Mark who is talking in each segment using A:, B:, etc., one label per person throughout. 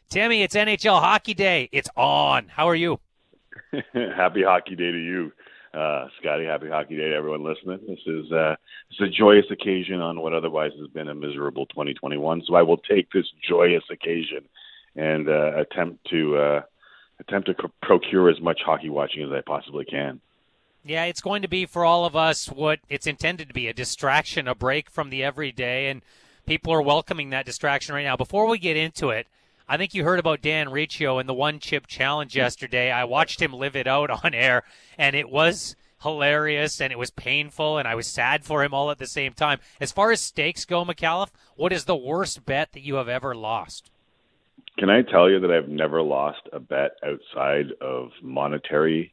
A: Timmy, it's NHL Hockey Day. It's on. How are you?
B: Happy Hockey Day to you, Scotty. Happy Hockey Day to everyone listening. It's a joyous occasion on what otherwise has been a miserable 2021. So I will take this joyous occasion and attempt to procure as much hockey watching as I possibly can.
A: Yeah, it's going to be for all of us what it's intended to be, a distraction, a break from the everyday, and people are welcoming that distraction right now. Before we get into it, I think you heard about Dan Riccio and the one-chip challenge yesterday. I watched him live it out on air, and it was hilarious, and it was painful, and I was sad for him all at the same time. As far as stakes go, McAuliffe, what is the worst bet that you have ever lost?
B: Can I tell you that I've never lost a bet outside of monetary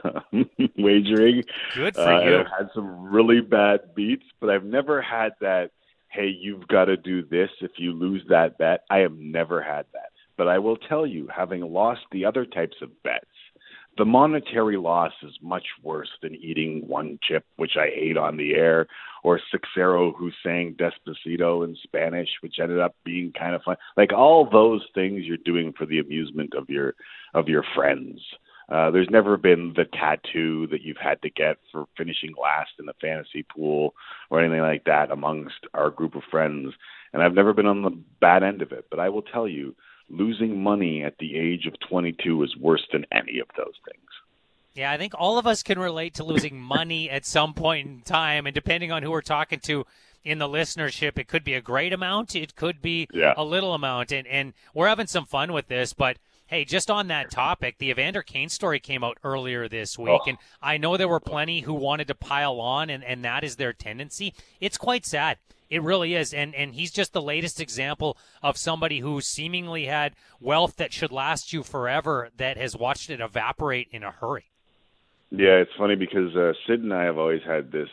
B: wagering?
A: Good for you.
B: I've had some really bad beats, but I've never had that, hey, you've got to do this if you lose that bet. I have never had that. But I will tell you, having lost the other types of bets, the monetary loss is much worse than eating one chip, which I ate on the air, or Sixero, who sang Despacito in Spanish, which ended up being kind of fun. Like all those things you're doing for the amusement of your friends. There's never been the tattoo that you've had to get for finishing last in the fantasy pool or anything like that amongst our group of friends. And I've never been on the bad end of it. But I will tell you, losing money at the age of 22 is worse than any of those things.
A: Yeah, I think all of us can relate to losing money at some point in time. And depending on who we're talking to in the listenership, it could be a great amount. It could be a little amount. And we're having some fun with this. But hey, just on that topic, the Evander Kane story came out earlier this week, and I know there were plenty who wanted to pile on, and that is their tendency. It's quite sad. It really is, and he's just the latest example of somebody who seemingly had wealth that should last you forever that has watched it evaporate in a hurry.
B: Yeah, it's funny because Sid and I have always had this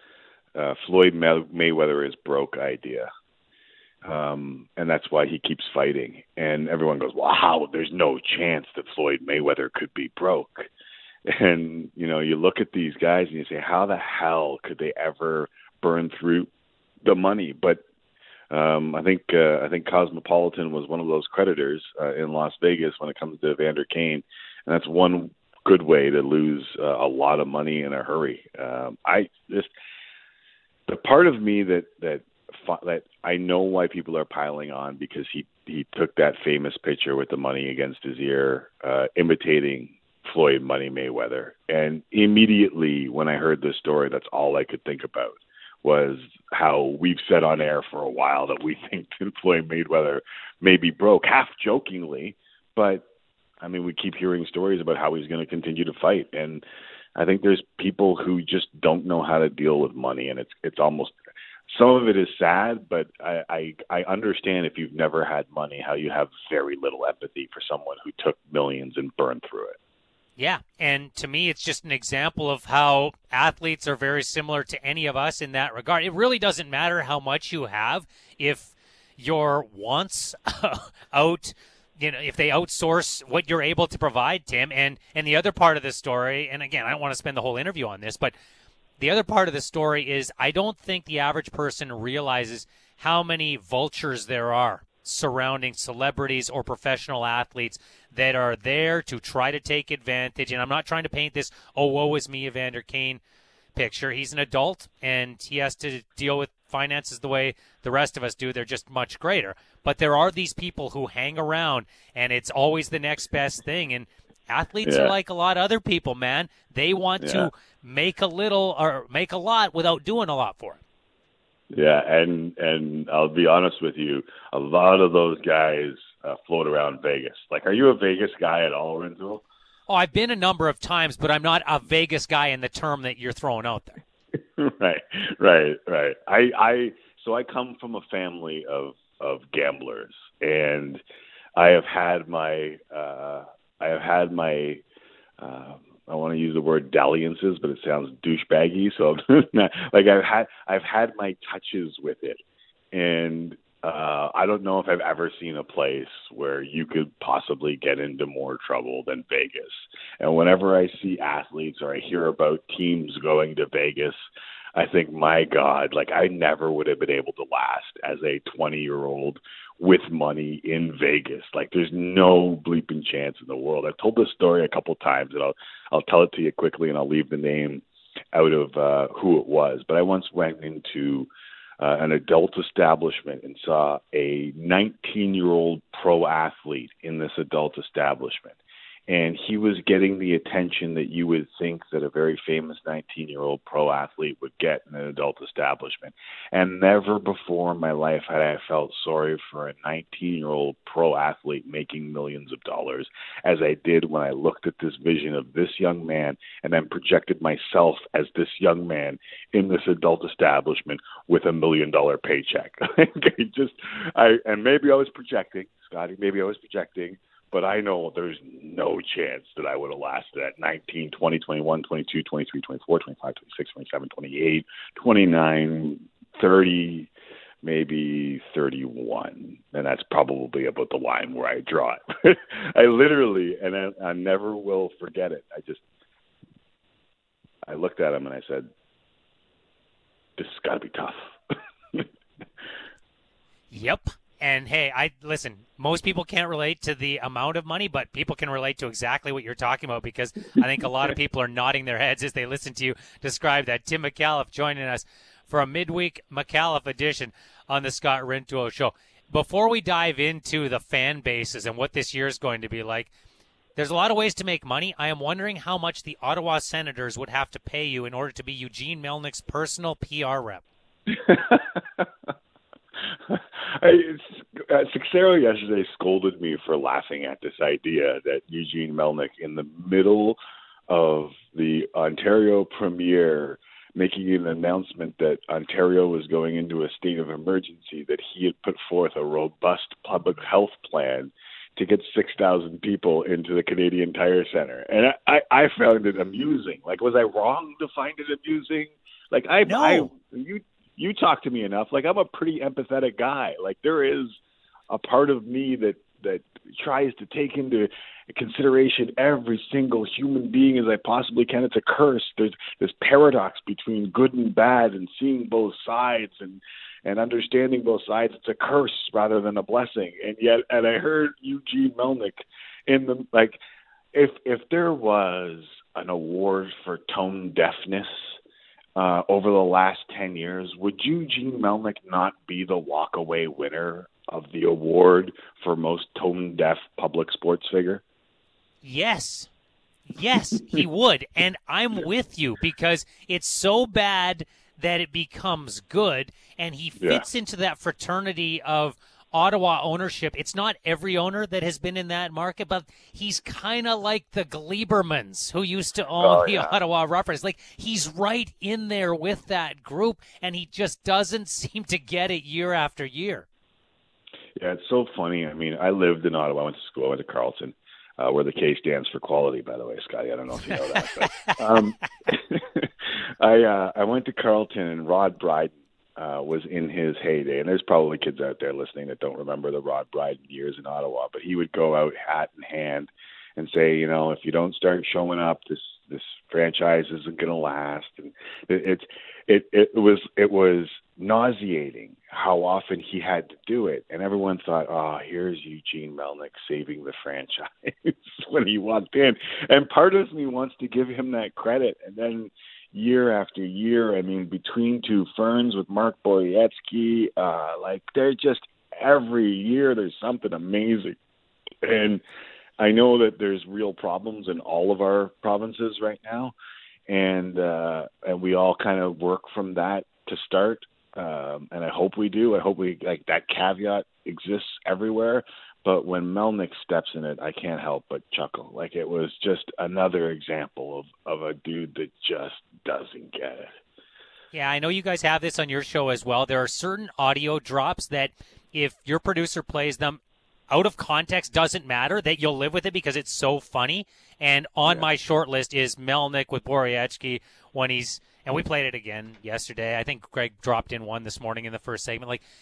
B: Floyd Mayweather is broke idea. And that's why he keeps fighting. And everyone goes, wow, there's no chance that Floyd Mayweather could be broke. And, you know, you look at these guys and you say, how the hell could they ever burn through the money? But I think Cosmopolitan was one of those creditors in Las Vegas when it comes to Evander Kane. And that's one good way to lose a lot of money in a hurry. The part of me that I know why people are piling on, because he took that famous picture with the money against his ear, imitating Floyd Money Mayweather. And immediately when I heard this story, that's all I could think about was how we've said on air for a while that we think that Floyd Mayweather may be broke, half jokingly. But, I mean, we keep hearing stories about how he's going to continue to fight. And I think there's people who just don't know how to deal with money, and it's almost – some of it is sad, but I understand if you've never had money, how you have very little empathy for someone who took millions and burned through it.
A: Yeah, and to me, it's just an example of how athletes are very similar to any of us in that regard. It really doesn't matter how much you have if your wants if they outsource what you're able to provide, Tim. And the other part of the story, and again, I don't want to spend the whole interview on this, but the other part of the story is I don't think the average person realizes how many vultures there are surrounding celebrities or professional athletes that are there to try to take advantage. And I'm not trying to paint this, oh, woe is me, Evander Kane picture. He's an adult, and he has to deal with finances the way the rest of us do. They're just much greater. But there are these people who hang around, and it's always the next best thing. And athletes are like a lot of other people, man. They want to make a little or make a lot without doing a lot for it.
B: Yeah, and I'll be honest with you, a lot of those guys float around Vegas. Like, are you a Vegas guy at all, Renzo?
A: Oh, I've been a number of times, but I'm not a Vegas guy in the term that you're throwing out there.
B: Right. So I come from a family of gamblers, and I have had my I want to use the word dalliances, but it sounds douchebaggy. So like I've had my touches with it, and I don't know if I've ever seen a place where you could possibly get into more trouble than Vegas. And whenever I see athletes or I hear about teams going to Vegas, I think, my God, like I never would have been able to last as a 20-year-old with money in Vegas. Like, there's no bleeping chance in the world. I've told this story a couple times, and I'll tell it to you quickly, and I'll leave the name out of who it was. But I once went into an adult establishment and saw a 19-year-old pro athlete in this adult establishment. And he was getting the attention that you would think that a very famous 19-year-old pro athlete would get in an adult establishment. And never before in my life had I felt sorry for a 19-year-old pro athlete making millions of dollars as I did when I looked at this vision of this young man and then projected myself as this young man in this adult establishment with $1 million paycheck. And maybe I was projecting, Scotty, but I know there's no chance that I would have lasted at 19, 20, 21, 22, 23, 24, 25, 26, 27, 28, 29, 30, maybe 31. And that's probably about the line where I draw it. I literally, and I never will forget it. I looked at him and I said, this has got to be tough.
A: Yep. And hey, listen, most people can't relate to the amount of money, but people can relate to exactly what you're talking about, because I think a lot of people are nodding their heads as they listen to you describe that. Tim Micallef joining us for a midweek Micallef edition on the Scott Rintoul Show. Before we dive into the fan bases and what this year is going to be like, there's a lot of ways to make money. I am wondering how much the Ottawa Senators would have to pay you in order to be Eugene Melnyk's personal PR rep.
B: Sixero yesterday scolded me for laughing at this idea that Eugene Melnyk, in the middle of the Ontario premiere, making an announcement that Ontario was going into a state of emergency, that he had put forth a robust public health plan to get 6,000 people into the Canadian Tire Center. And I found it amusing. Like, was I wrong to find it amusing? Like,
A: No.
B: You talk to me enough. Like, I'm a pretty empathetic guy. Like, there is a part of me that tries to take into consideration every single human being as I possibly can. It's a curse. There's this paradox between good and bad, and seeing both sides and understanding both sides. It's a curse rather than a blessing. And I heard Eugene Melnyk in the, like, if there was an award for tone deafness over the last 10 years, would Eugene Melnyk not be the walk-away winner of the award for most tone-deaf public sports figure?
A: Yes, he would. And I'm with you, because it's so bad that it becomes good, and he fits into that fraternity of Ottawa ownership. It's not every owner that has been in that market, but he's kind of like the Gleibermans who used to own the Ottawa Ruffers. Like, he's right in there with that group, and he just doesn't seem to get it year after year.
B: Yeah, it's so funny. I mean, I lived in Ottawa. I went to school. I went to Carleton, where the K stands for quality, by the way, Scotty. I don't know if you know that. But, I went to Carleton, and Rod Brydon was in his heyday. And there's probably kids out there listening that don't remember the Rod Brydon years in Ottawa. But he would go out hat in hand and say, you know, if you don't start showing up, this franchise isn't going to last. And it was nauseating how often he had to do it. And everyone thought, oh, here's Eugene Melnyk saving the franchise when he walked in. And part of me wants to give him that credit. And then year after year, I mean, between two ferns with Mark Borowiecki, like, they're just, every year there's something amazing. And I know that there's real problems in all of our provinces right now, and we all kind of work from that to start. And I hope we do. I hope like that caveat exists everywhere. But when Melnyk steps in it, I can't help but chuckle. Like, it was just another example of a dude that just doesn't get it.
A: Yeah, I know you guys have this on your show as well. There are certain audio drops that if your producer plays them out of context, doesn't matter, that you'll live with it because it's so funny. And on my short list is Melnyk with Borowiecki when he's, and we played it again yesterday. I think Greg dropped in one this morning in the first segment. Like,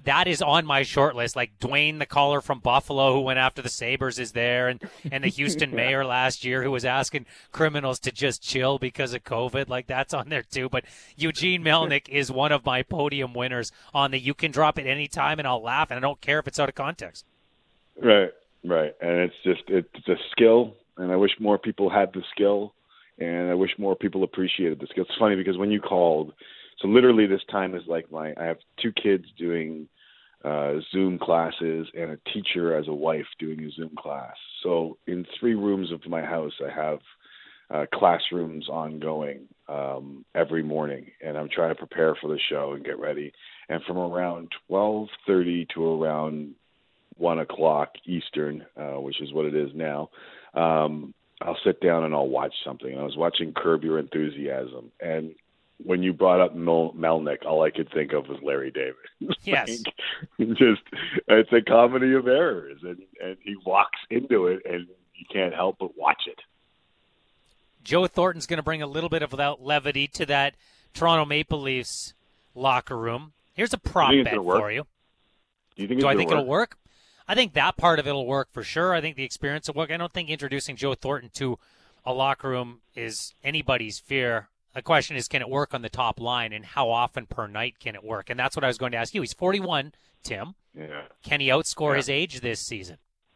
A: that is on my short list. Like Dwayne, the caller from Buffalo who went after the Sabres, is there, and the Houston mayor last year who was asking criminals to just chill because of COVID. Like, that's on there too. But Eugene Melnyk is one of my podium winners on the you can drop it anytime and I'll laugh, and I don't care if it's out of context.
B: Right. And it's a skill, and I wish more people had the skill, and I wish more people appreciated the skill. It's funny because when you called, so literally this time is like I have 2 kids doing Zoom classes and a teacher as a wife doing a Zoom class. So in 3 rooms of my house, I have classrooms ongoing every morning, and I'm trying to prepare for the show and get ready. And from around 12:30 to around 1 o'clock Eastern, which is what it is now, I'll sit down and I'll watch something. I was watching Curb Your Enthusiasm, and when you brought up Melnyk, all I could think of was Larry David.
A: Yes.
B: It's a comedy of errors, and he walks into it, and you can't help but watch it.
A: Joe Thornton's going to bring a little bit of that levity to that Toronto Maple Leafs locker room. Here's a prop bet for you.
B: Do
A: I think it'll work? I think that part of it will work for sure. I think the experience will work. I don't think introducing Joe Thornton to a locker room is anybody's fear. The question is, can it work on the top line, and how often per night can it work? And that's what I was going to ask you. He's 41, Tim.
B: Yeah.
A: Can he outscore his age this season?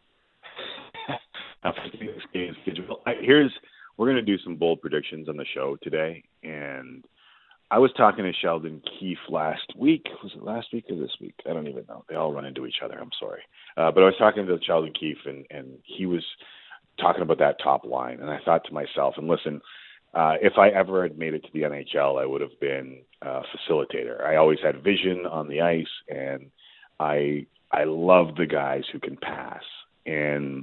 B: We're going to do some bold predictions on the show today, and I was talking to Sheldon Keefe last week. Was it last week or this week? I don't even know. They all run into each other. I'm sorry. But I was talking to Sheldon Keefe, and he was talking about that top line, and I thought to myself, and listen, if I ever had made it to the NHL, I would have been a facilitator. I always had vision on the ice, and I love the guys who can pass. And,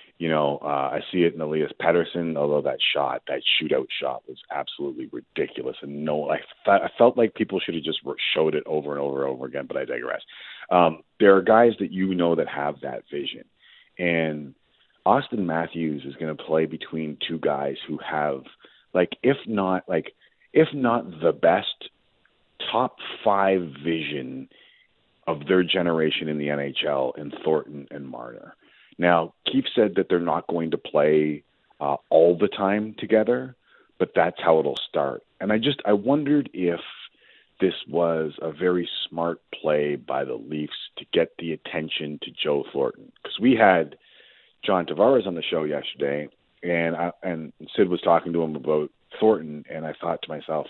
B: I see it in Elias Pettersson, although that shootout shot was absolutely ridiculous. And I felt like people should have just showed it over and over and over again, but I digress. There are guys that have that vision. And Austin Matthews is going to play between 2 guys who have, if not the best, top 5 vision of their generation in the NHL in Thornton and Marner. Now, Keefe said that they're not going to play all the time together, but that's how it'll start. And I wondered if this was a very smart play by the Leafs to get the attention to Joe Thornton. Because we had John Tavares on the show yesterday, and Sid was talking to him about Thornton, and I thought to myself,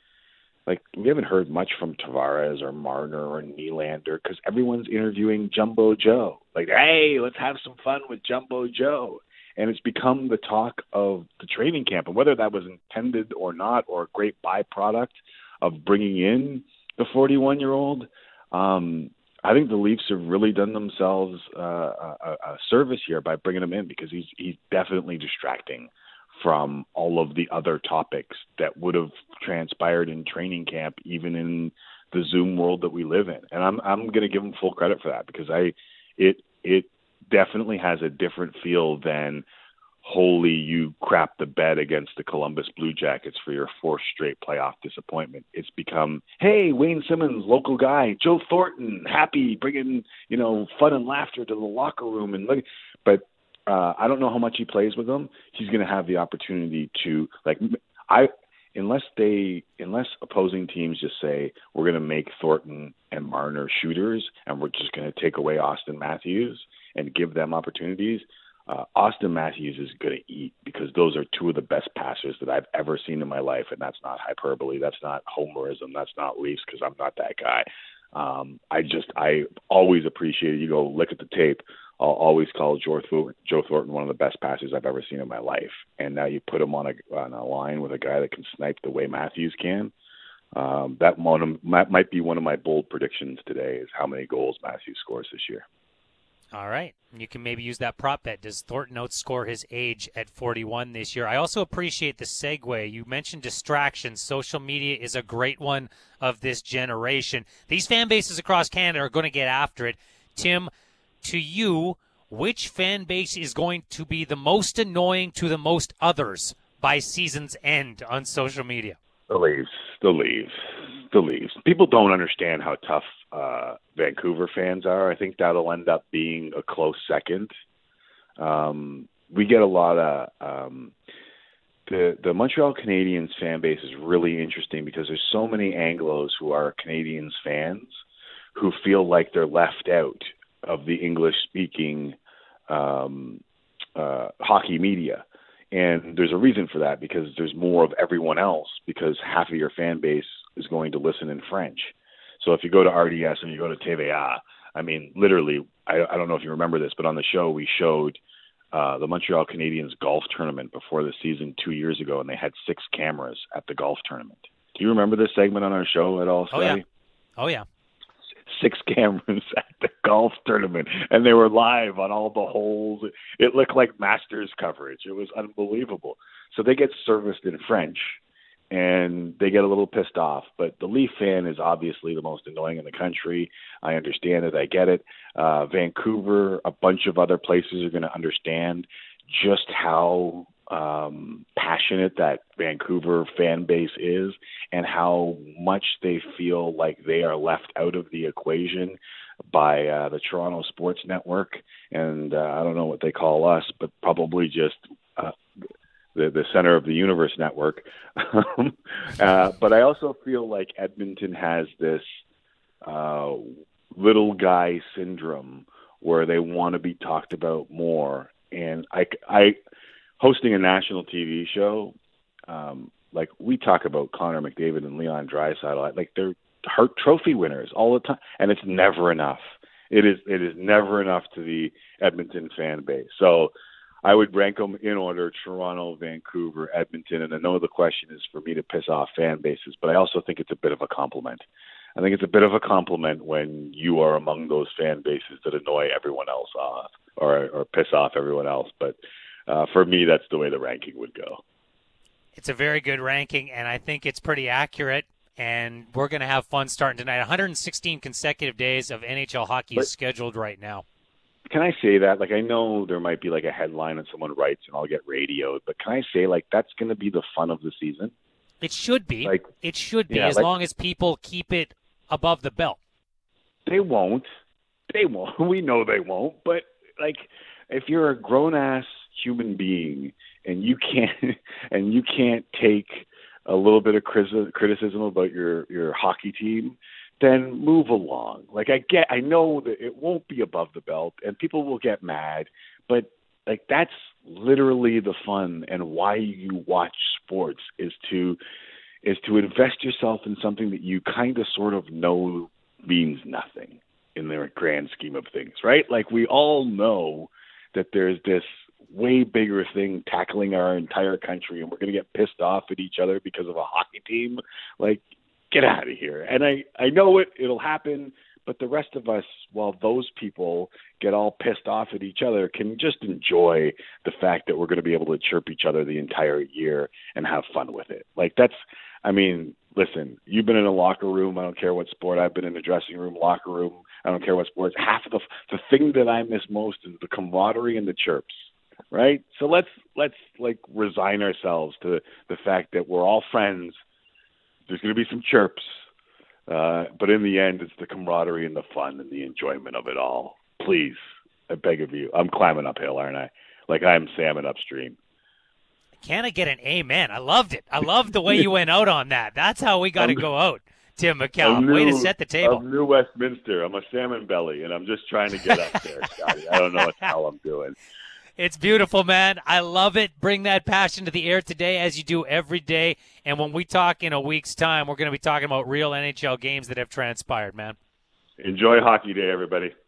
B: we haven't heard much from Tavares or Marner or Nylander because everyone's interviewing Jumbo Joe. Hey, let's have some fun with Jumbo Joe. And it's become the talk of the training camp. And whether that was intended or not, or a great byproduct of bringing in the 41-year-old, I think the Leafs have really done themselves a service here by bringing him in, because he's definitely distracting from all of the other topics that would have transpired in training camp, even in the Zoom world that we live in. And I'm going to give him full credit for that, because it definitely has a different feel than, holy, you crap the bed against the Columbus Blue Jackets for your 4th straight playoff disappointment. It's become, hey, Wayne Simmons, local guy, Joe Thornton, happy, bringing, fun and laughter to the locker room. And look, but I don't know how much he plays with them. He's going to have the opportunity to, unless opposing teams just say, we're going to make Thornton and Marner shooters, and we're just going to take away Austin Matthews and give them opportunities, Austin Matthews is going to eat, because those are 2 of the best passers that I've ever seen in my life, and that's not hyperbole. That's not homerism. That's not Leafs, because I'm not that guy. I always appreciate it. You go look at the tape. I'll always call Joe Thornton one of the best passers I've ever seen in my life. And now you put him on a line with a guy that can snipe the way Matthews can. That might be one of my bold predictions today, is how many goals Matthews scores this year.
A: All right. You can maybe use that prop bet. Does Thornton outscore his age at 41 this year? I also appreciate the segue. You mentioned distractions. Social media is a great one of this generation. These fan bases across Canada are going to get after it. Tim, to you, which fan base is going to be the most annoying to the most others by season's end on social media?
B: The Leafs. People don't understand how tough Vancouver fans are. I think that'll end up being a close second. We get a lot of the Montreal Canadiens fan base is really interesting because there's so many Anglos who are Canadiens fans who feel like they're left out of the English-speaking hockey media. And there's a reason for that because there's more of everyone else because half of your fan base is going to listen in French. So if you go to RDS and you go to TVA, I mean, literally, I don't know if you remember this, but on the show we showed the Montreal Canadiens golf tournament before the season 2 years ago, and they had 6 cameras at the golf tournament. Do you remember this segment on our show at all, Scotty?
A: Oh, yeah.
B: 6 cameras at the golf tournament, and they were live on all the holes. It looked like Masters coverage. It was unbelievable. So they get serviced in French, and they get a little pissed off. But the Leaf fan is obviously the most annoying in the country. I understand it. I get it. Vancouver, a bunch of other places are going to understand just how passionate that Vancouver fan base is and how much they feel like they are left out of the equation by the Toronto Sports Network. And I don't know what they call us, but probably just the center of the universe network. But I also feel like Edmonton has this little guy syndrome where they want to be talked about more. And I hosting a national TV show, like we talk about Connor McDavid and Leon Draisaitl, like they're Hart Trophy winners all the time, and it's never enough. It is never enough to the Edmonton fan base. So I would rank them in order: Toronto, Vancouver, Edmonton. And I know the question is for me to piss off fan bases, but I also think it's a bit of a compliment. I think it's a bit of a compliment when you are among those fan bases that annoy everyone else off or piss off everyone else. But for me, that's the way the ranking would go.
A: It's a very good ranking, and I think it's pretty accurate. And we're going to have fun starting tonight. 116 consecutive days of NHL hockey is scheduled right now.
B: Can I say that? Like, I know there might be like a headline and someone writes and I'll get radioed, but can I say like that's going to be the fun of the season?
A: It should be.
B: Like,
A: it should be, as long as people keep it above the belt.
B: They won't. They won't. We know they won't. But like, if you're a grown-ass human being and you can't take a little bit of criticism about your hockey team, then move along. Like I know that it won't be above the belt and people will get mad, but like that's literally the fun and why you watch sports is to invest yourself in something that you kind of sort of know means nothing in the grand scheme of things, right? Like we all know that there's this way bigger thing tackling our entire country and we're going to get pissed off at each other because of a hockey team. Like, get out of here. And I know it'll happen, but the rest of us, while those people get all pissed off at each other, can just enjoy the fact that we're going to be able to chirp each other the entire year and have fun with it. Like listen, you've been in a locker room. I don't care what sport. I've been in a dressing room, locker room. I don't care what sports. Half of the thing that I miss most is the camaraderie and the chirps. Right? So let's like resign ourselves to the fact that we're all friends. There's going to be some chirps, but in the end, it's the camaraderie and the fun and the enjoyment of it all. Please, I beg of you. I'm climbing uphill, aren't I? Like I'm salmon upstream.
A: Can I get an amen? I loved it. I loved the way you went out on that. That's how we got to go out, Tim McCallum. Way to set the table.
B: I'm New Westminster. I'm a salmon belly, and I'm just trying to get up there, Scotty. I don't know what the hell I'm doing.
A: It's beautiful, man. I love it. Bring that passion to the air today as you do every day. And when we talk in a week's time, we're going to be talking about real NHL games that have transpired, man.
B: Enjoy Hockey Day, everybody.